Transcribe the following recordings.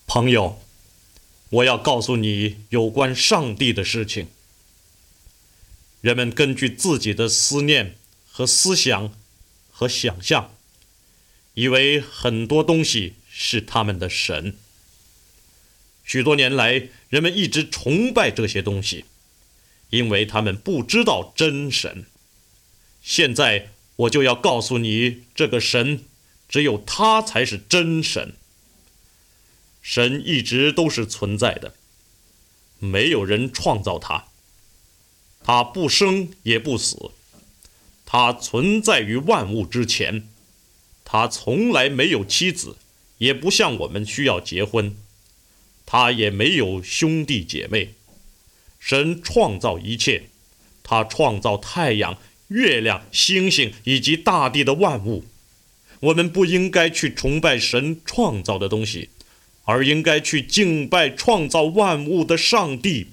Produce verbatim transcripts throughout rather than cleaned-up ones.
朋友，我要告诉你有关上帝的事情。人们根据自己的思念和思想和想象，以为很多东西是他们的神。许多年来，人们一直崇拜这些东西，因为他们不知道真神。现在我就要告诉你，这个神只有他才是真神。神一直都是存在的，没有人创造他，他不生也不死，他存在于万物之前，他从来没有妻子，也不像我们需要结婚，他也没有兄弟姐妹。神创造一切，他创造太阳、月亮、星星以及大地的万物。我们不应该去崇拜神创造的东西，而应该去敬拜创造万物的上帝。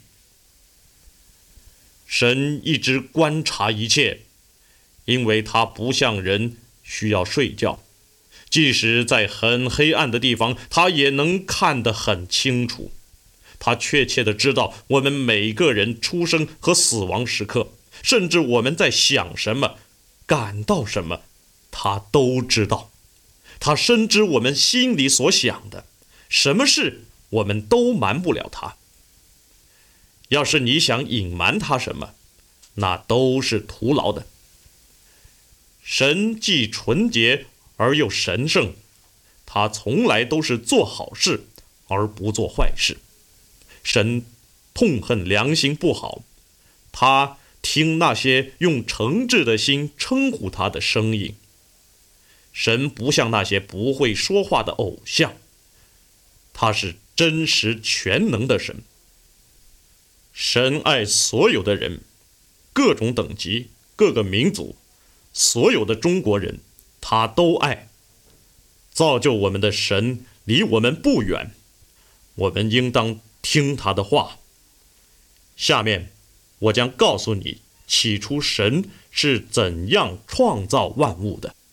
神一直观察一切，因为他不像人需要睡觉，即使在很黑暗的地方，他也能看得很清楚。他确切地知道我们每个人出生和死亡时刻，甚至我们在想什么、感到什么，他都知道。他深知我们心里所想的，什么事我们都瞒不了他。要是你想隐瞒他什么，那都是徒劳的。神既纯洁而又神圣，他从来都是做好事而不做坏事。神痛恨良心不好，他听那些用诚挚的心称呼他的声音。神不像那些不会说话的偶像，他是真实全能的神。神爱所有的人，各种等级、各个民族，所有的中国人，他都爱。造就我们的神离我们不远，我们应当听他的话。下面我将告诉你，起初神是怎样创造万物的。